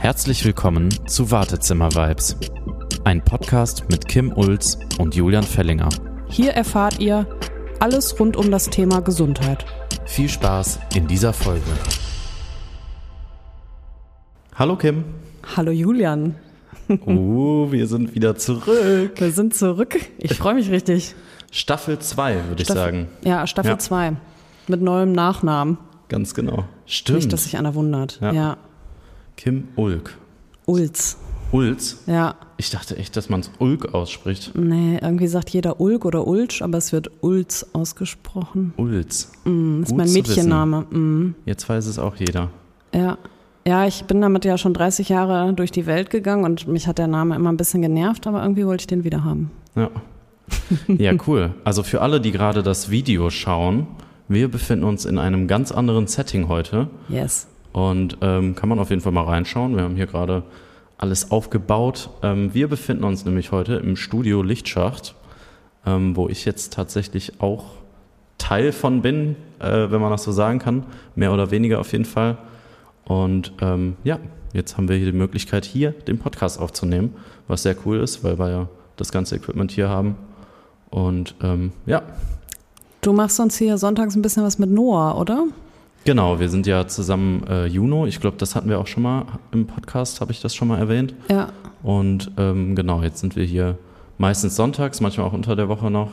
Herzlich willkommen zu Wartezimmer-Vibes, ein Podcast mit Kim Ulz und Julian Fellinger. Hier erfahrt ihr alles rund um das Thema Gesundheit. Viel Spaß in dieser Folge. Hallo Kim. Hallo Julian. Wir sind wieder zurück. Wir sind zurück. Ich freue mich richtig. Staffel 2, würde ich sagen. Ja, Staffel 2. Mit neuem Nachnamen. Ganz genau. Stimmt. Nicht, dass sich einer wundert. Ja. Kim Ulk. Ulz. Ulz? Ja. Ich dachte echt, dass man es Ulk ausspricht. Nee, irgendwie sagt jeder Ulk oder Ulsch, aber es wird Ulz ausgesprochen. Ulz. Das ist mein Mädchenname. Jetzt weiß es auch jeder. Ja. Ja, ich bin damit ja schon 30 Jahre durch die Welt gegangen und mich hat der Name immer ein bisschen genervt, aber irgendwie wollte ich den wieder haben. Ja. Ja, cool. Also für alle, die gerade das Video schauen, wir befinden uns in einem ganz anderen Setting heute. Yes. Und kann man auf jeden Fall mal reinschauen. Wir haben hier gerade alles aufgebaut. Wir befinden uns nämlich heute im Studio Lichtschacht, wo ich jetzt tatsächlich auch Teil von bin, wenn man das so sagen kann. Mehr oder weniger auf jeden Fall. Und jetzt haben wir hier die Möglichkeit, hier den Podcast aufzunehmen, was sehr cool ist, weil wir ja das ganze Equipment hier haben. Und Du machst uns hier sonntags ein bisschen was mit Noah, oder? Genau, wir sind ja zusammen Juno. Ich glaube, das hatten wir auch schon mal im Podcast, habe ich das schon mal erwähnt. Ja. Und genau, jetzt sind wir hier meistens sonntags, manchmal auch unter der Woche noch,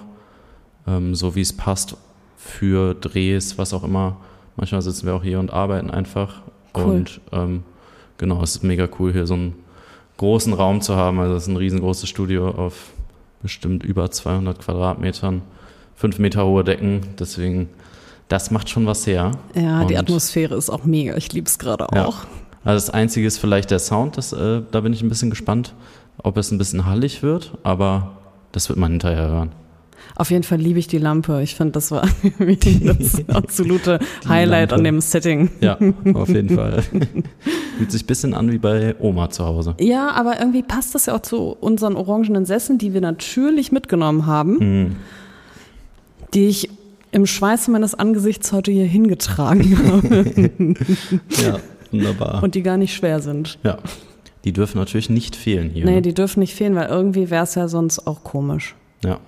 so wie es passt für Drehs, was auch immer. Manchmal sitzen wir auch hier und arbeiten einfach. Cool. Und genau, es ist mega cool, hier so einen großen Raum zu haben. Also es ist ein riesengroßes Studio auf bestimmt über 200 Quadratmetern, 5 Meter hohe Decken, deswegen, das macht schon was her. Ja, und die Atmosphäre ist auch mega, ich liebe es gerade ja. auch. Also das Einzige ist vielleicht der Sound, da bin ich ein bisschen gespannt, ob es ein bisschen hallig wird, aber das wird man hinterher hören. Auf jeden Fall liebe ich die Lampe. Ich finde, das war das absolute Highlight Lampe an dem Setting. Ja, auf jeden Fall. Fühlt sich ein bisschen an wie bei Oma zu Hause. Ja, aber irgendwie passt das ja auch zu unseren orangenen Sesseln, die wir natürlich mitgenommen haben, die ich im Schweiße meines Angesichts heute hier hingetragen habe. Ja, wunderbar. Und die gar nicht schwer sind. Ja, die dürfen natürlich nicht fehlen hier. Nee, ne? die dürfen nicht fehlen, weil irgendwie wäre es ja sonst auch komisch. Ja.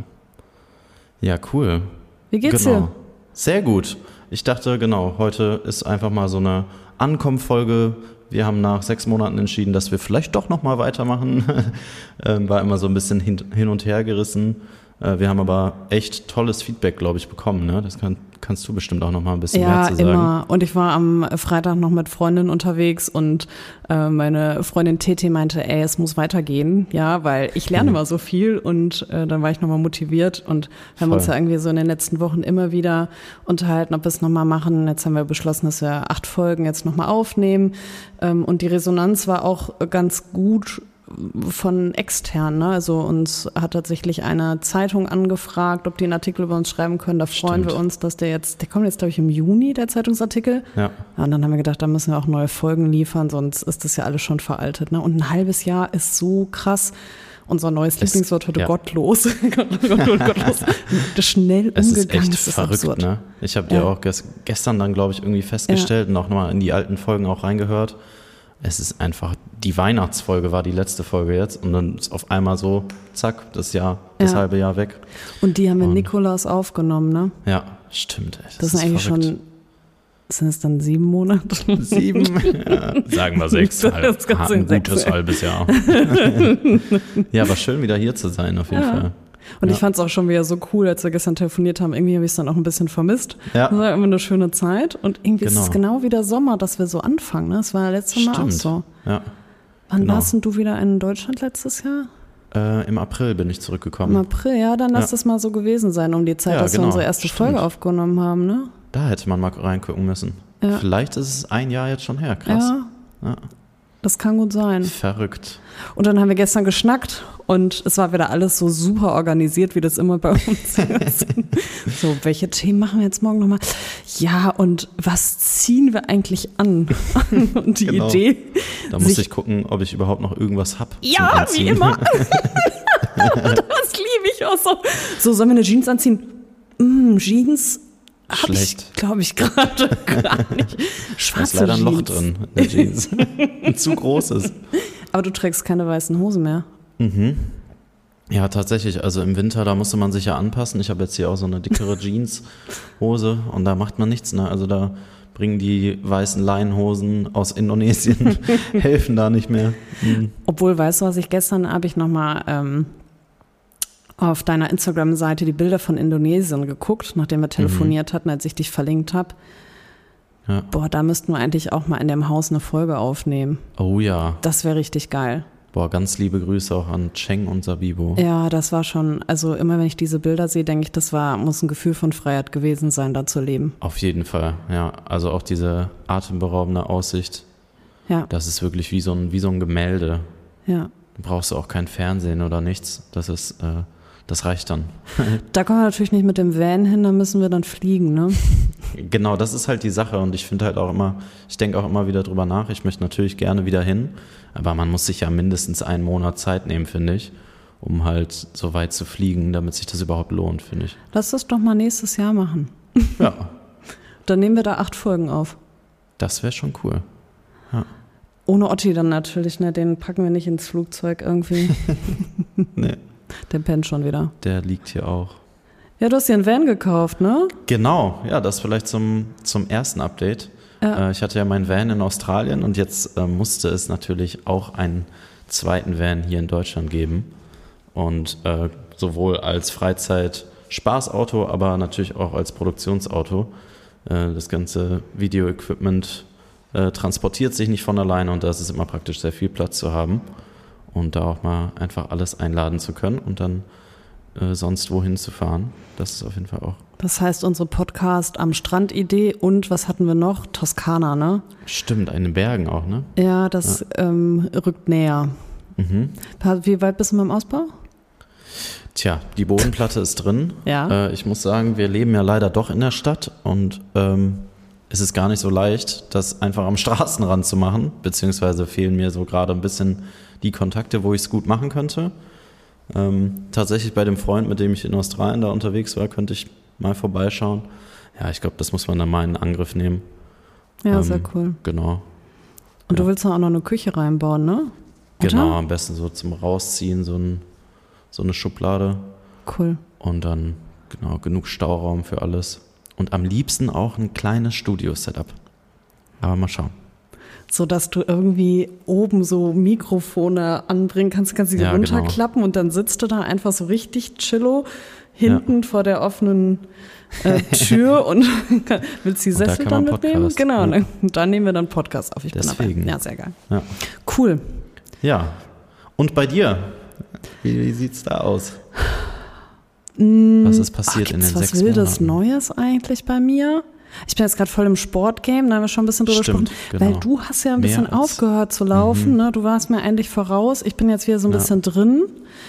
Ja, cool. Wie geht's genau. dir? Sehr gut. Ich dachte, genau, heute ist einfach mal so eine Ankommenfolge. Wir haben nach 6 Monaten entschieden, dass wir vielleicht doch nochmal weitermachen. War immer so ein bisschen hin und her gerissen. Wir haben aber echt tolles Feedback, glaube ich, bekommen. Ne? Das kannst du bestimmt auch nochmal ein bisschen mehr zu sagen. Ja, immer. Und ich war am Freitag noch mit Freundinnen unterwegs und meine Freundin Tete meinte, es muss weitergehen, ja, weil ich lerne immer so viel und dann war ich nochmal motiviert und wir haben uns ja irgendwie so in den letzten Wochen immer wieder unterhalten, ob wir es nochmal machen. Jetzt haben wir beschlossen, dass wir 8 Folgen jetzt nochmal aufnehmen und die Resonanz war auch ganz gut von extern, ne? Also uns hat tatsächlich eine Zeitung angefragt, ob die einen Artikel über uns schreiben können. Da freuen wir uns, dass der kommt jetzt, glaube ich, im Juni, der Zeitungsartikel. Ja. Und dann haben wir gedacht, da müssen wir auch neue Folgen liefern, sonst ist das ja alles schon veraltet, ne? Und ein halbes Jahr ist so krass. Unser neues Lieblingswort heute, gottlos. Gottlos. Das schnell es umgegangen. Es ist echt verrückt, absurd. Ne? Ich habe dir auch gestern dann, glaube ich, irgendwie festgestellt und auch nochmal in die alten Folgen auch reingehört. Es ist einfach, die Weihnachtsfolge war die letzte Folge jetzt und dann ist auf einmal so, zack, das halbe Jahr weg. Und die haben wir Nikolaus aufgenommen, ne? Ja, stimmt. Das sind eigentlich verrückt. Sind es dann 7 Monate? 7? Ja, sagen wir 6. Ein gutes halbes Jahr. Ja, aber schön wieder hier zu sein, auf jeden Fall. Und ich fand es auch schon wieder so cool, als wir gestern telefoniert haben. Irgendwie habe ich es dann auch ein bisschen vermisst. Ja. Das war immer eine schöne Zeit. Und irgendwie ist es genau wieder Sommer, dass wir so anfangen. Ne? Das war letztes Mal auch so. Ja. Wann warst denn du wieder in Deutschland letztes Jahr? Im April bin ich zurückgekommen. Im April, ja, dann lass das mal so gewesen sein, um die Zeit, dass wir unsere erste Folge aufgenommen haben, ne? Da hätte man mal reingucken müssen. Ja. Vielleicht ist es 1 Jahr jetzt schon her, krass. Ja. Das kann gut sein. Verrückt. Und dann haben wir gestern geschnackt und es war wieder alles so super organisiert, wie das immer bei uns ist. So, welche Themen machen wir jetzt morgen nochmal? Ja, und was ziehen wir eigentlich an? Und die Idee. Da muss ich gucken, ob ich überhaupt noch irgendwas habe. Ja, wie immer. Das liebe ich auch so. So, sollen wir eine Jeans anziehen? Jeans Schlecht. Glaube ich gerade gar nicht. Da Schwarze ist leider ein Loch Jeans. drin in der Jeans. Ein zu großes. Aber du trägst keine weißen Hosen mehr. Ja, tatsächlich. Also im Winter, da musste man sich ja anpassen. Ich habe jetzt hier auch so eine dickere Jeanshose und da macht man nichts. Ne? Also da bringen die weißen Leinenhosen aus Indonesien, helfen da nicht mehr. Obwohl, weißt du, was ich gestern habe ich nochmal auf deiner Instagram-Seite die Bilder von Indonesien geguckt, nachdem wir telefoniert hatten, als ich dich verlinkt habe. Ja. Boah, da müssten wir eigentlich auch mal in dem Haus eine Folge aufnehmen. Oh ja. Das wäre richtig geil. Boah, ganz liebe Grüße auch an Cheng und Sabibo. Ja, das war schon, also immer wenn ich diese Bilder sehe, denke ich, muss ein Gefühl von Freiheit gewesen sein, da zu leben. Auf jeden Fall, ja. Also auch diese atemberaubende Aussicht, Ja, das ist wirklich wie so ein Gemälde. ja. Da brauchst du auch kein Fernsehen oder nichts. Das reicht dann. Da kommen wir natürlich nicht mit dem Van hin, da müssen wir dann fliegen, ne? Genau, das ist halt die Sache und ich finde halt auch immer, ich denke auch immer wieder drüber nach, ich möchte natürlich gerne wieder hin, aber man muss sich ja mindestens einen Monat Zeit nehmen, finde ich, um halt so weit zu fliegen, damit sich das überhaupt lohnt, finde ich. Lass das doch mal nächstes Jahr machen. Ja, Dann nehmen wir da 8 Folgen auf. das wäre schon cool. Ohne Otti dann natürlich, ne? Den packen wir nicht ins Flugzeug irgendwie. Nee, Der pennt schon wieder. der liegt hier auch. Ja, du hast dir einen Van gekauft, ne? Genau, ja, das vielleicht zum ersten Update. Ja. Ich hatte ja meinen Van in Australien und jetzt musste es natürlich auch einen zweiten Van hier in Deutschland geben. Und sowohl als Freizeit-Spaßauto, aber natürlich auch als Produktionsauto. Das ganze Video-Equipment transportiert sich nicht von alleine und da ist es immer praktisch, sehr viel Platz zu haben und da auch mal einfach alles einladen zu können und dann sonst wohin zu fahren. Das ist auf jeden Fall auch. Das heißt, unsere Podcast am Strand-Idee und was hatten wir noch? Toskana, ne? Stimmt, in den Bergen auch, ne? Ja, das rückt näher. Wie weit bist du mit dem Ausbau? Tja, die Bodenplatte ist drin. Ja. Ich muss sagen, wir leben ja leider doch in der Stadt und es ist gar nicht so leicht, das einfach am Straßenrand zu machen, beziehungsweise fehlen mir so gerade ein bisschen die Kontakte, wo ich es gut machen könnte. Tatsächlich bei dem Freund, mit dem ich in Australien da unterwegs war, könnte ich mal vorbeischauen. Ja, ich glaube, das muss man dann mal in Angriff nehmen. Ja, sehr cool. Genau. Und du willst da auch noch eine Küche reinbauen, ne? Oder? Genau, am besten so zum Rausziehen, so eine Schublade. Cool. Und dann, genau, genug Stauraum für alles. Und am liebsten auch ein kleines Studio-Setup. Aber mal schauen. So, dass du irgendwie oben so Mikrofone anbringen kannst die Ja, runterklappen und dann sitzt du da einfach so richtig chillo hinten vor der offenen Tür und willst die Und da Sessel kann dann man mitnehmen? Podcast, Genau, ja. und dann nehmen wir dann Podcast auf. Ich bin Deswegen. dabei. Ja, sehr geil. Ja. Cool. Ja. Und bei dir? Wie sieht's da aus? Was ist passiert in den 6 Monaten? Was Wildes Neues eigentlich bei mir? Ich bin jetzt gerade voll im Sportgame, da haben wir schon ein bisschen drüber Stimmt, gesprochen. genau. Weil du hast ja ein bisschen Mehr als- aufgehört zu laufen, ne? Du warst mir eigentlich voraus. Ich bin jetzt wieder so ein Ja. bisschen drin.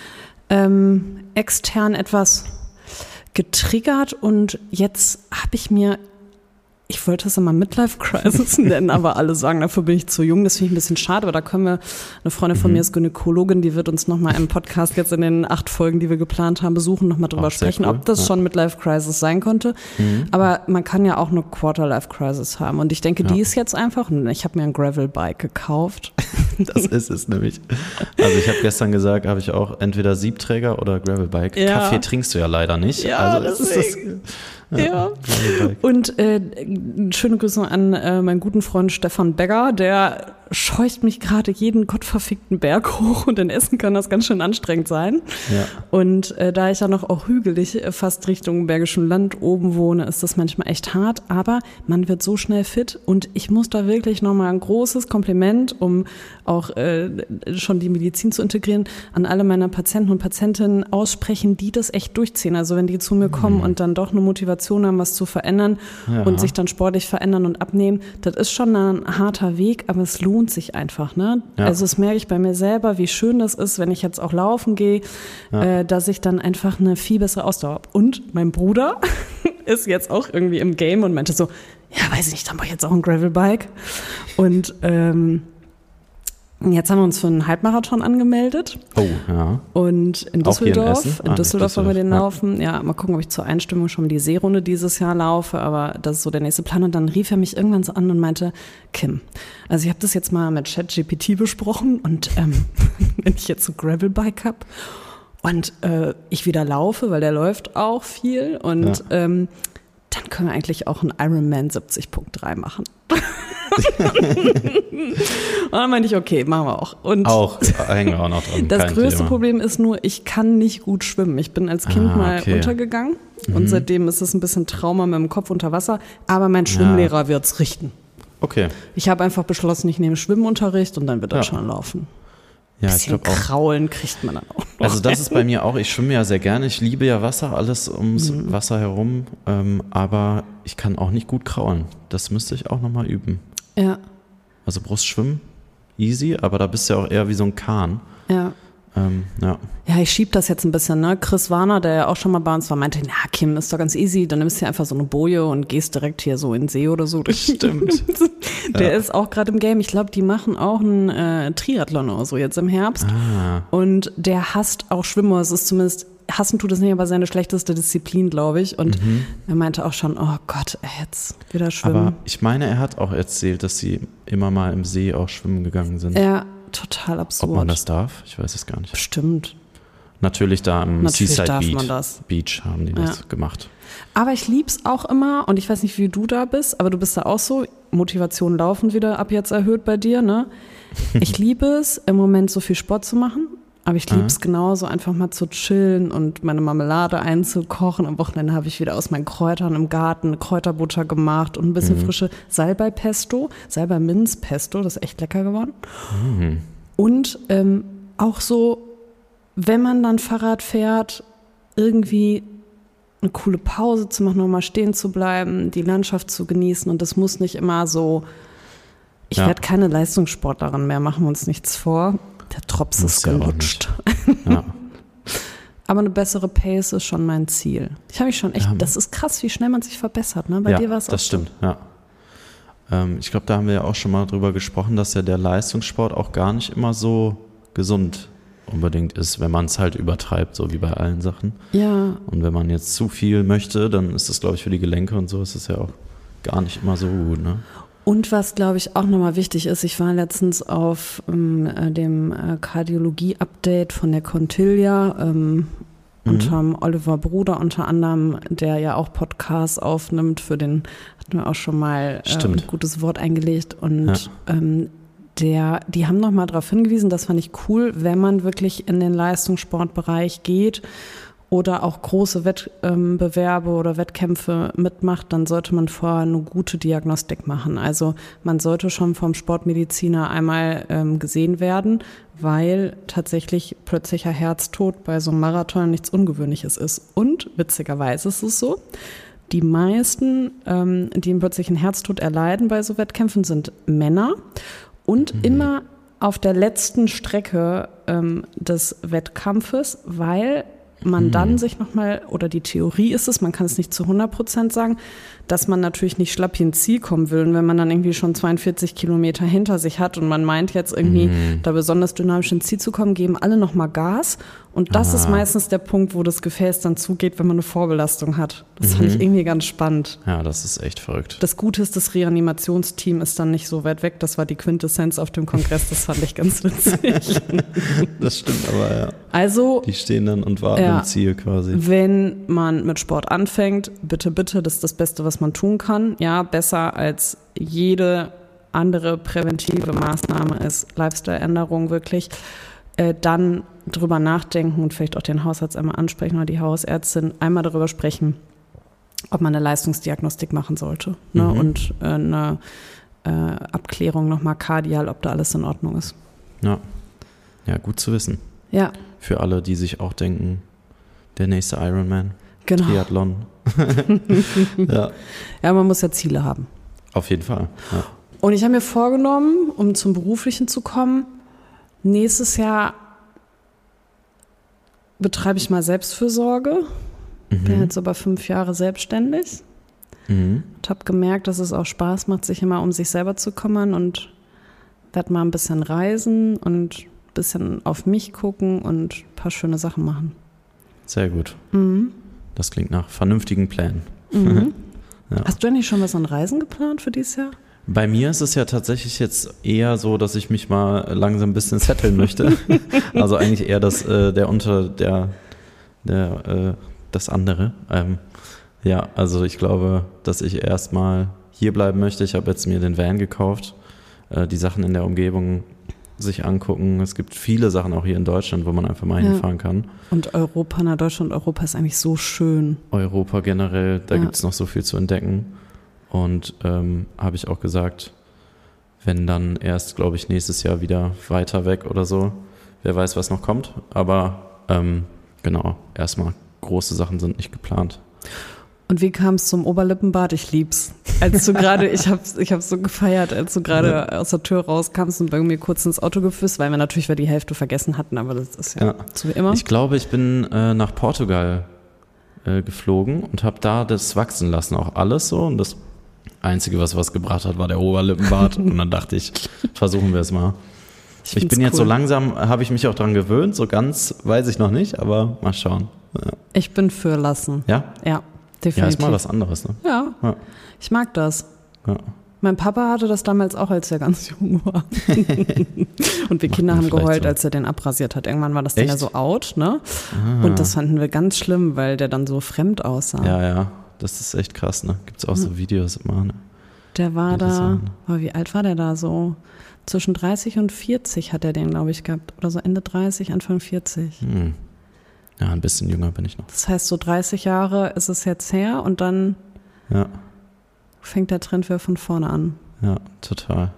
Extern etwas getriggert und jetzt habe ich wollte es immer Midlife-Crisis nennen, aber alle sagen, dafür bin ich zu jung. Das finde ich ein bisschen schade, aber da können wir, eine Freundin von mir ist Gynäkologin, die wird uns nochmal im Podcast jetzt in den 8 Folgen, die wir geplant haben, besuchen, nochmal drüber Auch sehr sprechen, cool, ob das ja. schon Midlife-Crisis sein konnte. Aber man kann ja auch eine Quarter-Life-Crisis haben und ich denke, die ist jetzt einfach, ich habe mir ein Gravel-Bike gekauft. Das ist es nämlich. Also ich habe gestern gesagt, habe ich auch entweder Siebträger oder Gravelbike. Ja. Kaffee trinkst du ja leider nicht. Ja, also das ist das. deswegen. Ja. Gravelbike. Und schöne Grüße an meinen guten Freund Stefan Begger, der scheucht mich gerade jeden gottverfickten Berg hoch und in Essen kann das ganz schön anstrengend sein. Ja. Und da ich ja noch auch hügelig fast Richtung Bergischen Land oben wohne, ist das manchmal echt hart, aber man wird so schnell fit und ich muss da wirklich nochmal ein großes Kompliment, um auch schon die Medizin zu integrieren, an alle meiner Patienten und Patientinnen aussprechen, die das echt durchziehen. Also wenn die zu mir kommen und dann doch eine Motivation haben, was zu verändern und sich dann sportlich verändern und abnehmen, das ist schon ein harter Weg, aber es lohnt sich einfach, ne? Ja. Also das merke ich bei mir selber, wie schön das ist, wenn ich jetzt auch laufen gehe, dass ich dann einfach eine viel bessere Ausdauer habe. Und mein Bruder ist jetzt auch irgendwie im Game und meinte so, ja, weiß ich nicht, dann mach ich jetzt auch ein Gravelbike. Und Jetzt haben wir uns für einen Halbmarathon angemeldet. Oh, ja. Und in Auch hier in Düsseldorf. Essen? In Düsseldorf wollen wir den ja. laufen. Ja, mal gucken, ob ich zur Einstimmung schon die Seerunde dieses Jahr laufe. Aber das ist so der nächste Plan. Und dann rief er mich irgendwann so an und meinte, Kim, also ich habe das jetzt mal mit ChatGPT besprochen. Und wenn ich jetzt so Gravelbike habe und ich wieder laufe, weil der läuft auch viel. Und dann können wir eigentlich auch einen Ironman 70.3 machen. Und dann meinte ich, okay, machen wir auch. Und hängen wir auch noch dran. das kein größte Thema. Problem ist nur, ich kann nicht gut schwimmen. Ich bin als Kind mal untergegangen und seitdem ist es ein bisschen Trauma mit dem Kopf unter Wasser. Aber mein Schwimmlehrer wird's richten. Okay. Ich habe einfach beschlossen, ich nehme Schwimmunterricht und dann wird das schon laufen. Ja, ich Bisschen glaube auch. Kraulen kriegt man dann auch noch. Also das ist bei mir auch, ich schwimme ja sehr gerne, ich liebe ja Wasser, alles ums Wasser herum, aber ich kann auch nicht gut kraulen. Das müsste ich auch nochmal üben. Ja. Also Brustschwimmen, easy, aber da bist du ja auch eher wie so ein Kahn. Ja. Ja, ich schieb das jetzt ein bisschen, ne? Chris Warner, der ja auch schon mal bei uns war, meinte, na Kim, ist doch ganz easy, dann nimmst du dir einfach so eine Boje und gehst direkt hier so in den See oder so. Stimmt. Der ist auch gerade im Game. Ich glaube, die machen auch einen Triathlon oder so jetzt im Herbst. Und der hasst auch Schwimmen. Es ist zumindest, hassen tut es nicht, aber seine schlechteste Disziplin, glaube ich. Und er meinte auch schon, oh Gott, jetzt wieder schwimmen. Aber ich meine, er hat auch erzählt, dass sie immer mal im See auch schwimmen gegangen sind. Ja, total absurd. Ob man das darf? Ich weiß es gar nicht. Bestimmt. Natürlich da am Seaside Beach. Beach haben die das gemacht. Aber ich lieb's auch immer und ich weiß nicht, wie du da bist, aber du bist da auch so, Motivation laufen wieder ab jetzt erhöht bei dir, ne? Ich liebe es, im Moment so viel Sport zu machen, aber ich liebe es genauso, einfach mal zu chillen und meine Marmelade einzukochen. Am Wochenende habe ich wieder aus meinen Kräutern im Garten Kräuterbutter gemacht und ein bisschen frische Salbei-Pesto, Salbei-Minz-Pesto, das ist echt lecker geworden. Und auch so, wenn man dann Fahrrad fährt, irgendwie eine coole Pause zu machen, nochmal stehen zu bleiben, die Landschaft zu genießen und das muss nicht immer so, ich werde keine Leistungssportlerin mehr, machen wir uns nichts vor. Der Drops ist gelutscht. Ja. Aber eine bessere Pace ist schon mein Ziel. Ich habe mich schon echt, das ist krass, wie schnell man sich verbessert, ne? Bei dir war es auch das stimmt, ja. Ich glaube, da haben wir ja auch schon mal drüber gesprochen, dass ja der Leistungssport auch gar nicht immer so gesund unbedingt ist, wenn man es halt übertreibt, so wie bei allen Sachen. Ja. Und wenn man jetzt zu viel möchte, dann ist das, glaube ich, für die Gelenke und so ist es ja auch gar nicht immer so gut, ne? Und was, glaube ich, auch nochmal wichtig ist, ich war letztens auf dem Kardiologie-Update von der Contilia unter Oliver Bruder unter anderem, der ja auch Podcasts aufnimmt, für den hatten wir auch schon mal ein gutes Wort eingelegt und die haben nochmal darauf hingewiesen, das fand ich cool, wenn man wirklich in den Leistungssportbereich geht oder auch große Wettbewerbe oder Wettkämpfe mitmacht, dann sollte man vorher eine gute Diagnostik machen. Also man sollte schon vom Sportmediziner einmal gesehen werden, weil tatsächlich plötzlicher Herztod bei so einem Marathon nichts Ungewöhnliches ist. Und witzigerweise ist es so, die meisten, die einen plötzlichen Herztod erleiden bei so Wettkämpfen, sind Männer und immer auf der letzten Strecke des Wettkampfes, weil man dann sich nochmal, oder die Theorie ist es, man kann es nicht zu 100% sagen, dass man natürlich nicht schlapp ins Ziel kommen will. Und wenn man dann irgendwie schon 42 Kilometer hinter sich hat und man meint jetzt irgendwie da besonders dynamisch ins Ziel zu kommen, geben alle nochmal Gas. Und das ist meistens der Punkt, wo das Gefäß dann zugeht, wenn man eine Vorbelastung hat. Das fand ich irgendwie ganz spannend. Ja, das ist echt verrückt. Das Gute ist, das Reanimationsteam ist dann nicht so weit weg. Das war die Quintessenz auf dem Kongress. Das fand ich ganz witzig. Das stimmt aber, ja. Also, die stehen dann und warten im Ziel quasi. Wenn man mit Sport anfängt, bitte, bitte, das ist das Beste, was man tun kann. Ja, besser als jede andere präventive Maßnahme ist Lifestyle-Änderung wirklich. Dann drüber nachdenken und vielleicht auch den Hausarzt einmal ansprechen oder die Hausärztin einmal darüber sprechen, ob man eine Leistungsdiagnostik machen sollte, ne? Und eine Abklärung nochmal kardial, ob da alles in Ordnung ist. Ja, gut zu wissen. Ja. Für alle, die sich auch denken, der nächste Ironman, genau. Triathlon. Ja, man muss ja Ziele haben. Auf jeden Fall. Ja. Und ich habe mir vorgenommen, um zum Beruflichen zu kommen, nächstes Jahr betreibe ich mal Selbstfürsorge. Bin jetzt über 5 Jahre selbstständig. Und habe gemerkt, dass es auch Spaß macht, sich immer um sich selber zu kümmern. Und werde mal ein bisschen reisen und ein bisschen auf mich gucken und ein paar schöne Sachen machen. Sehr gut. Mhm. Das klingt nach vernünftigen Plänen. Mhm. Ja. Hast du eigentlich schon was an Reisen geplant für dieses Jahr? Bei mir ist es ja tatsächlich jetzt eher so, dass ich mich mal langsam ein bisschen setteln möchte. Also eigentlich eher das das andere. Ja, also ich glaube, dass ich erstmal hier bleiben möchte. Ich habe jetzt mir den Van gekauft, die Sachen in der Umgebung sich angucken. Es gibt viele Sachen auch hier in Deutschland, wo man einfach mal hinfahren kann. Und Deutschland, Europa ist eigentlich so schön. Europa generell, da gibt es noch so viel zu entdecken. Und habe ich auch gesagt, wenn dann erst, glaube ich, nächstes Jahr wieder weiter weg oder so. Wer weiß, was noch kommt. Aber genau, erstmal große Sachen sind nicht geplant. Und wie kam es zum Oberlippenbart? Ich lieb's. Als du gerade, ich hab's so gefeiert, als du gerade aus der Tür rauskommst und bei mir kurz ins Auto gefisst, weil wir natürlich die Hälfte vergessen hatten, aber das ist ja so wie immer. Ich glaube, ich bin nach Portugal geflogen und habe da das wachsen lassen, auch alles so. Und das Einzige, was gebracht hat, war der Oberlippenbart. Und dann dachte ich, versuchen wir es mal. Ich bin jetzt so langsam, habe ich mich auch dran gewöhnt, so ganz weiß ich noch nicht, aber mal schauen. Ja. Ich bin für lassen. Ja? Ja, definitiv. Ja, ist mal was anderes, ne? Ja, ich mag das. Ja. Mein Papa hatte das damals auch, als er ganz jung war. Und wir Kinder haben geheult, als er den abrasiert hat. Irgendwann war das dann ja so out, ne? Und das fanden wir ganz schlimm, weil der dann so fremd aussah. Ja, das ist echt krass, ne? Gibt's auch so Videos immer, ne? Der war da, wie alt war der da so? Zwischen 30 und 40 hat er den, glaube ich, gehabt. Oder so Ende 30, Anfang 40. Ja, ein bisschen jünger bin ich noch. Das heißt, so 30 Jahre ist es jetzt her und dann fängt der Trend wieder von vorne an. Ja, total.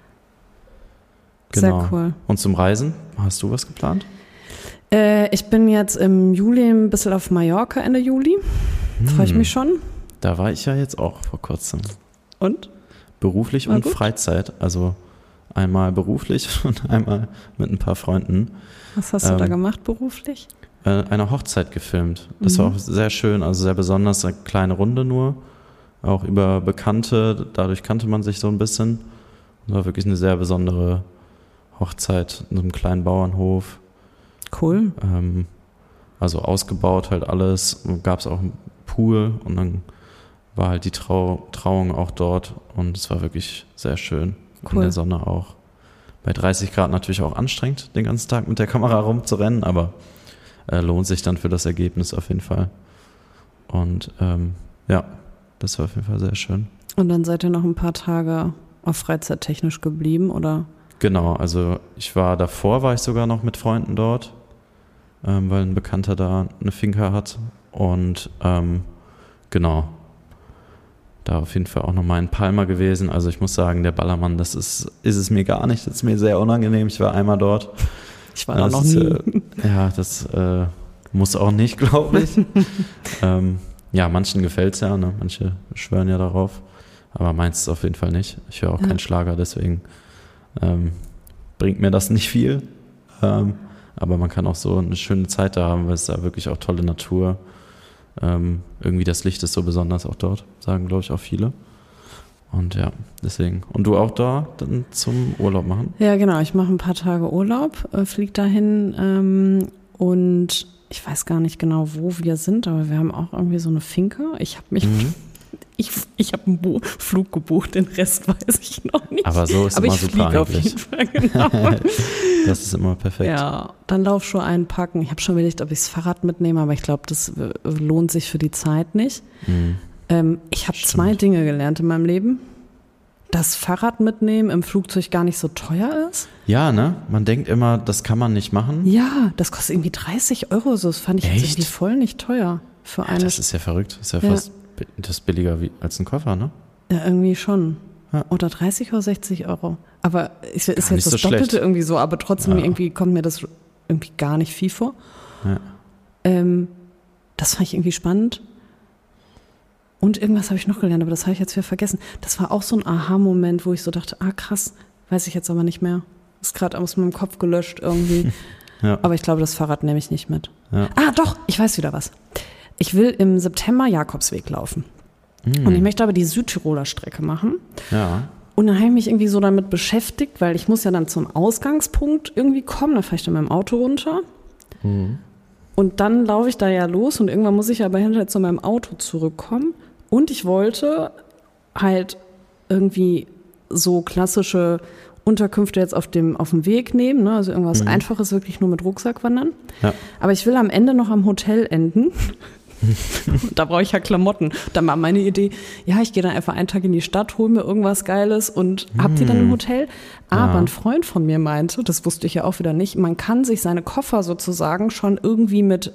Genau. Sehr cool. Und zum Reisen, hast du was geplant? Ich bin jetzt im Juli ein bisschen auf Mallorca, Ende Juli. Freue ich mich schon. Da war ich ja jetzt auch vor kurzem. Und? Beruflich und Freizeit. Also einmal beruflich und einmal mit ein paar Freunden. Was hast du da gemacht beruflich? Eine Hochzeit gefilmt. Das war auch sehr schön, also sehr besonders, eine kleine Runde nur. Auch über Bekannte, dadurch kannte man sich so ein bisschen. Das war wirklich eine sehr besondere Hochzeit in so einem kleinen Bauernhof. Cool. Also ausgebaut halt alles. Gab es auch einen Pool und dann war halt die Trauung auch dort und es war wirklich sehr schön. Cool. In der Sonne auch. Bei 30 Grad natürlich auch anstrengend, den ganzen Tag mit der Kamera rumzurennen, aber lohnt sich dann für das Ergebnis auf jeden Fall. Und das war auf jeden Fall sehr schön. Und dann seid ihr noch ein paar Tage auf freizeittechnisch geblieben, oder? Genau, also war ich sogar noch mit Freunden dort, weil ein Bekannter da eine Finca hat und genau, da auf jeden Fall auch nochmal in Palma gewesen. Also ich muss sagen, der Ballermann, das ist es mir gar nicht, das ist mir sehr unangenehm. Ich war einmal dort. Ich war da noch nie. Das muss auch nicht, glaube ich. Manchen gefällt es ja, ne? Manche schwören ja darauf, aber meins ist auf jeden Fall nicht. Ich höre auch keinen Schlager, deswegen bringt mir das nicht viel. Aber man kann auch so eine schöne Zeit da haben, weil es da wirklich auch tolle Natur. Irgendwie das Licht ist so besonders auch dort, sagen glaube ich auch viele. Und ja, deswegen. Und du auch da dann zum Urlaub machen? Ja, genau. Ich mache ein paar Tage Urlaub, fliege dahin und ich weiß gar nicht genau, wo wir sind, aber wir haben auch irgendwie so eine Finca. Ich habe mich, ich habe einen Flug gebucht, den Rest weiß ich noch nicht. Aber so ist aber immer ich super fliege eigentlich. Auf jeden Fall, genau. Das ist immer perfekt. Ja, dann Laufschuhe einpacken. Ich habe schon überlegt, ob ich das Fahrrad mitnehme, aber ich glaube, das lohnt sich für die Zeit nicht. Ich habe 2 Dinge gelernt in meinem Leben. Dass Fahrrad mitnehmen im Flugzeug gar nicht so teuer ist. Ja, ne? Man denkt immer, das kann man nicht machen. Ja, das kostet irgendwie 30 €. So, das fand ich jetzt irgendwie voll nicht teuer. Für eine. Das ist ja verrückt. Das ist ja fast das billiger als ein Koffer, ne? Ja, irgendwie schon. Ja. Oder 30 oder 60 €. Aber ist jetzt das so Doppelte schlecht. Irgendwie so, aber trotzdem irgendwie kommt mir das irgendwie gar nicht viel vor. Ja. Das fand ich irgendwie spannend. Und irgendwas habe ich noch gelernt, aber das habe ich jetzt wieder vergessen. Das war auch so ein Aha-Moment, wo ich so dachte, krass, weiß ich jetzt aber nicht mehr. Ist gerade aus meinem Kopf gelöscht irgendwie. Ja. Aber ich glaube, das Fahrrad nehme ich nicht mit. Ja. Doch, ich weiß wieder was. Ich will im September Jakobsweg laufen. Und ich möchte aber die Südtiroler Strecke machen. Ja. Und dann habe ich mich irgendwie so damit beschäftigt, weil ich muss ja dann zum Ausgangspunkt irgendwie kommen. Da fahre ich dann mit dem Auto runter. Und dann laufe ich da ja los und irgendwann muss ich aber hinterher zu meinem Auto zurückkommen. Und ich wollte halt irgendwie so klassische Unterkünfte jetzt auf dem Weg nehmen, ne? Also irgendwas Einfaches, wirklich nur mit Rucksack wandern. Ja. Aber ich will am Ende noch am Hotel enden. Da brauche ich ja Klamotten. Dann war meine Idee, ja, ich gehe dann einfach einen Tag in die Stadt, hole mir irgendwas Geiles und hab die dann im Hotel. Aber ein Freund von mir meinte, das wusste ich ja auch wieder nicht, man kann sich seine Koffer sozusagen schon irgendwie mit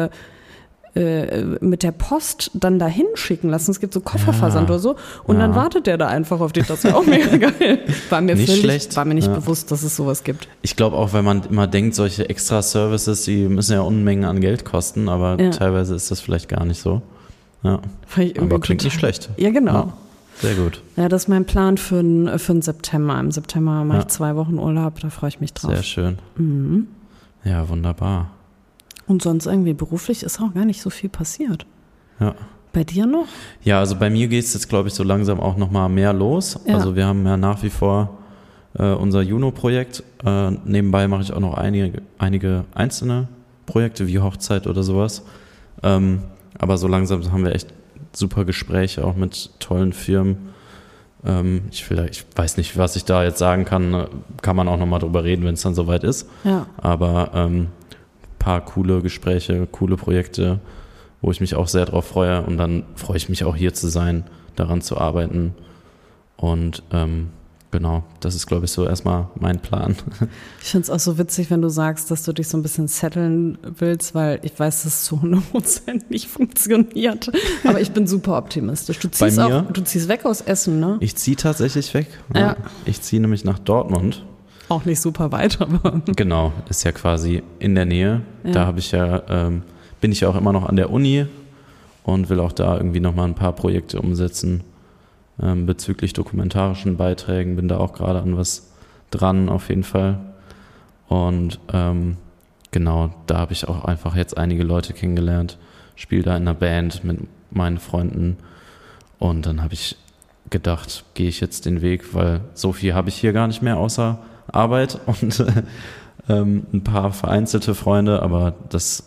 der Post dann dahin schicken lassen. Es gibt so Kofferversand oder so. Und dann wartet der da einfach auf dich. Das wäre auch mega geil. War mir nicht bewusst, dass es sowas gibt. Ich glaube auch, wenn man immer denkt, solche extra Services, die müssen ja Unmengen an Geld kosten, aber teilweise ist das vielleicht gar nicht so. Ja. Aber klingt nicht schlecht. Ja, genau. Ja, sehr gut. Ja, das ist mein Plan für den September. Im September mache ich 2 Wochen Urlaub, da freue ich mich drauf. Sehr schön. Ja, wunderbar. Und sonst irgendwie beruflich ist auch gar nicht so viel passiert. Ja. Bei dir noch? Ja, also bei mir geht es jetzt, glaube ich, so langsam auch nochmal mehr los. Ja. Also wir haben ja nach wie vor unser Juno-Projekt. Nebenbei mache ich auch noch einige einzelne Projekte wie Hochzeit oder sowas. Aber so langsam haben wir echt super Gespräche auch mit tollen Firmen. Ich weiß nicht, was ich da jetzt sagen kann. Kann man auch nochmal drüber reden, wenn es dann soweit ist. Ja. Aber paar coole Gespräche, coole Projekte, wo ich mich auch sehr drauf freue und dann freue ich mich auch hier zu sein, daran zu arbeiten und genau, das ist glaube ich so erstmal mein Plan. Ich finde es auch so witzig, wenn du sagst, dass du dich so ein bisschen setteln willst, weil ich weiß, dass es zu 100% nicht funktioniert, aber ich bin super optimistisch. Du ziehst weg aus Essen, ne? Ich ziehe tatsächlich weg. Ja. Ich ziehe nämlich nach Dortmund. Auch nicht super weit, aber. Genau, ist ja quasi in der Nähe. Ja. Da bin ich ja auch immer noch an der Uni und will auch da irgendwie nochmal ein paar Projekte umsetzen bezüglich dokumentarischen Beiträgen. Bin da auch gerade an was dran, auf jeden Fall. Und genau, da habe ich auch einfach jetzt einige Leute kennengelernt. Spiele da in einer Band mit meinen Freunden. Und dann habe ich gedacht, gehe ich jetzt den Weg, weil so viel habe ich hier gar nicht mehr außer Arbeit und ein paar vereinzelte Freunde, aber das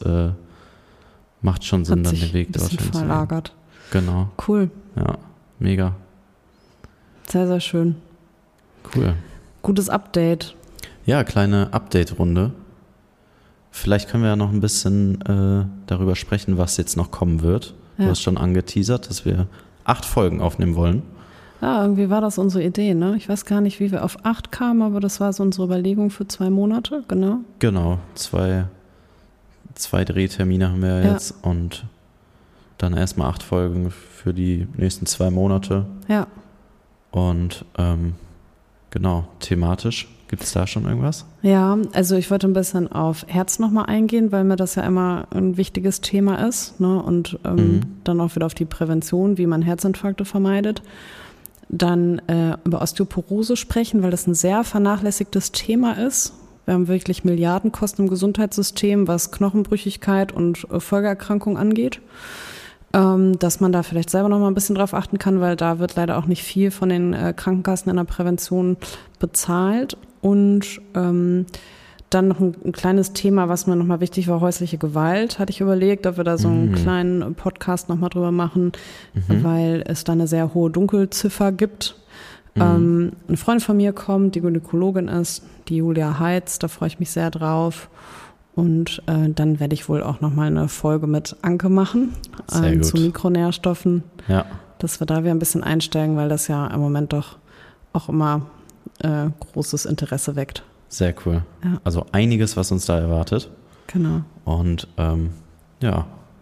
macht schon Sinn, dann den Weg dorthin zu verlagert. Genau. Cool. Ja, mega. Sehr, sehr schön. Cool. Gutes Update. Ja, kleine Update-Runde. Vielleicht können wir ja noch ein bisschen darüber sprechen, was jetzt noch kommen wird. Ja. Du hast schon angeteasert, dass wir 8 Folgen aufnehmen wollen. Ja, irgendwie war das unsere Idee, ne? Ich weiß gar nicht, wie wir auf 8 kamen, aber das war so unsere Überlegung für 2 Monate, genau. Genau, 2 Drehtermine haben wir jetzt und dann erstmal 8 Folgen für die nächsten 2 Monate. Ja. Und genau, thematisch, gibt es da schon irgendwas? Ja, also ich wollte ein bisschen auf Herz nochmal eingehen, weil mir das ja immer ein wichtiges Thema ist, ne? Und dann auch wieder auf die Prävention, wie man Herzinfarkte vermeidet. Dann über Osteoporose sprechen, weil das ein sehr vernachlässigtes Thema ist. Wir haben wirklich Milliardenkosten im Gesundheitssystem, was Knochenbrüchigkeit und Folgeerkrankungen angeht. Dass man da vielleicht selber noch mal ein bisschen drauf achten kann, weil da wird leider auch nicht viel von den Krankenkassen in der Prävention bezahlt. Und dann noch ein kleines Thema, was mir nochmal wichtig war, häusliche Gewalt, hatte ich überlegt, ob wir da so einen kleinen Podcast nochmal drüber machen, weil es da eine sehr hohe Dunkelziffer gibt. Eine Freundin von mir kommt, die Gynäkologin ist, die Julia Heitz, da freue ich mich sehr drauf. Und dann werde ich wohl auch nochmal eine Folge mit Anke machen zu Mikronährstoffen, dass wir da wieder ein bisschen einsteigen, weil das ja im Moment doch auch immer großes Interesse weckt. Sehr cool. Ja. Also einiges, was uns da erwartet. Genau. Und ja,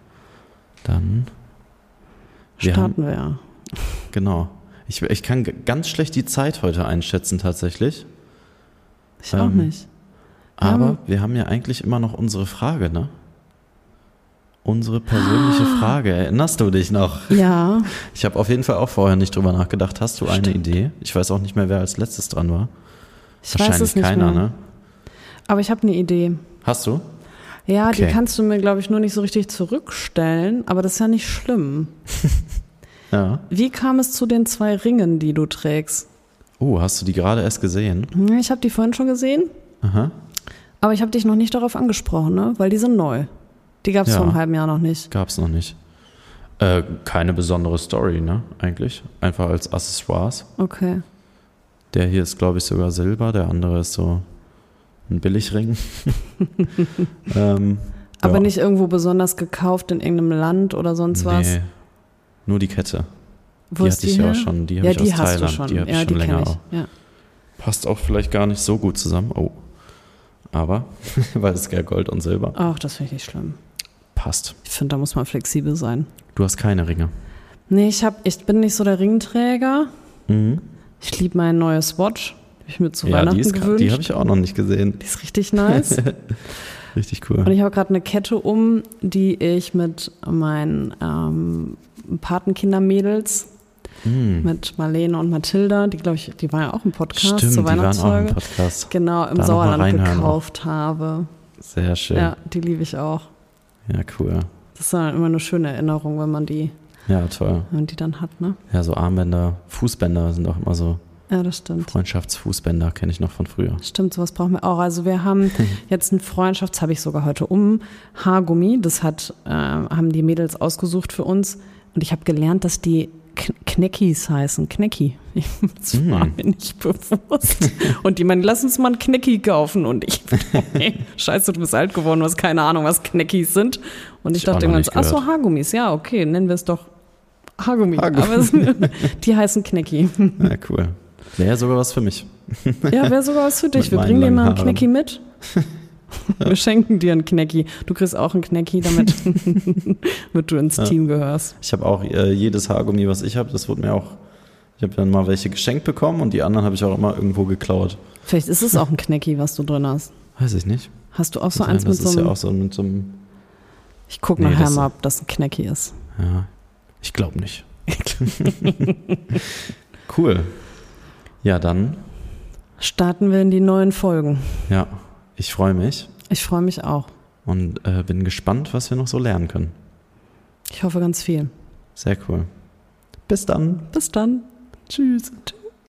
dann starten wir ja. Genau. Ich kann ganz schlecht die Zeit heute einschätzen tatsächlich. Ich auch nicht. Aber wir haben ja eigentlich immer noch unsere Frage, ne? Unsere persönliche Frage. Erinnerst du dich noch? Ja. Ich habe auf jeden Fall auch vorher nicht drüber nachgedacht. Hast du eine Idee? Ich weiß auch nicht mehr, wer als letztes dran war. Wahrscheinlich weiß es nicht keiner, mehr. Ne? Aber ich habe eine Idee. Hast du? Ja, okay. Die kannst du mir, glaube ich, nur nicht so richtig zurückstellen, aber das ist ja nicht schlimm. Ja. Wie kam es zu den 2 Ringen, die du trägst? Oh, hast du die gerade erst gesehen? Ich habe die vorhin schon gesehen, Aha. aber ich habe dich noch nicht darauf angesprochen, ne? Weil die sind neu. Die gab es Ja. vor einem halben Jahr noch nicht. Gab's noch nicht. Keine besondere Story, ne? Eigentlich. Einfach als Accessoires. Okay. Der hier ist, glaube ich, sogar Silber, der andere ist so ein Billigring. Aber ja. nicht irgendwo besonders gekauft in irgendeinem Land oder sonst was? Nee, nur die Kette. Wo die ist hatte ich ja auch schon, die habe ich aus hast Thailand. du schon. Die habe ich Ja, schon die länger kenn auch. ich. Ja. Passt auch vielleicht gar nicht so gut zusammen. Oh. Aber, weil es ist ja Gold und Silber. Ach, das finde ich nicht schlimm. Passt. Ich finde, da muss man flexibel sein. Du hast keine Ringe. Nee, ich bin nicht so der Ringträger. Mhm. Ich liebe mein neues Watch. Habe ich mir zu Ja, Weihnachten die gewünscht. habe ich auch noch nicht gesehen. Die ist richtig nice. Richtig cool. Und ich habe gerade eine Kette um, die ich mit meinen Patenkindermädels, mit Marlene und Mathilda, die glaube ich, die waren ja auch im Podcast Stimmt, zur die waren auch im Weihnachtsfolge. Podcast. Genau, im Da noch mal Sauerland reinhören gekauft habe. Sehr schön. Ja, die liebe ich auch. Ja, cool. Das ist dann immer eine schöne Erinnerung, wenn man die Toll. dann hat, ne? Ja, so Armbänder, Fußbänder sind auch immer so Ja, das stimmt. Freundschaftsfußbänder, kenne ich noch von früher. Stimmt, sowas brauchen wir auch. Also wir haben jetzt ein das habe ich sogar heute Haargummi. Das haben die Mädels ausgesucht für uns. Und ich habe gelernt, dass die Kneckis heißen. Knecki. Das war mir nicht bewusst. Und die meinen, lass uns mal ein Knecki kaufen. Und ich, scheiße, du bist alt geworden, du hast keine Ahnung, was Kneckis sind. Und ich dachte irgendwann so, ach so, Haargummis. Ja, okay, nennen wir es doch Haargummi. Aber die heißen Knecki. Ja, cool. Wäre sogar was für mich. Ja, wäre sogar was für dich. Mit Wir meinen bringen dir mal einen langen Knecki mit. Wir schenken dir einen Knecki. Du kriegst auch einen Knecki, damit du ins Team gehörst. Ich habe auch jedes Haargummi, was ich habe, das wurde mir auch, ich habe dann mal welche geschenkt bekommen und die anderen habe ich auch immer irgendwo geklaut. Vielleicht ist es auch ein Knecki, was du drin hast. Weiß ich nicht. Hast du auch so Nein, eins mit das so ist einem... ja auch so mit so einem, Ich gucke Nee, nachher das- mal, ob das ein Knecki ist. ja, ich glaube nicht. Cool. Ja, dann, Starten wir in die neuen Folgen. ja, ich freue mich Ich freue mich auch. und bin gespannt, was wir noch so lernen können. Ich hoffe ganz viel. Sehr cool. Bis dann. Bis dann. Tschüss. Tschüss.